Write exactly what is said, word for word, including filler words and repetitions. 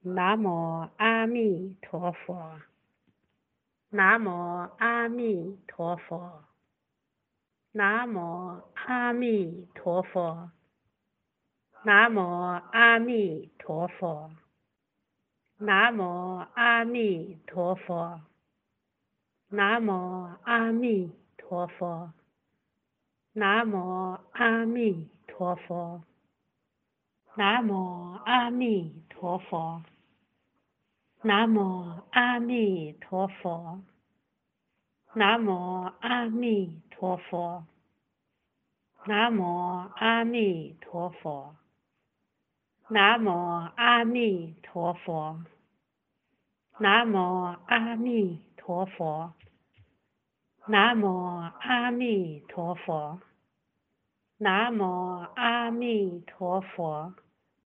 南无阿弥陀佛，南无阿弥陀佛，南无阿弥陀佛，南无阿弥陀佛，南无阿弥陀佛，南无阿弥陀佛，南无阿弥陀佛，南无阿弥陀佛。南无阿弥陀佛，南无阿弥陀佛，南无阿弥陀佛，南无阿弥陀佛，南无阿弥陀佛，南无阿弥陀佛，南无阿弥陀佛。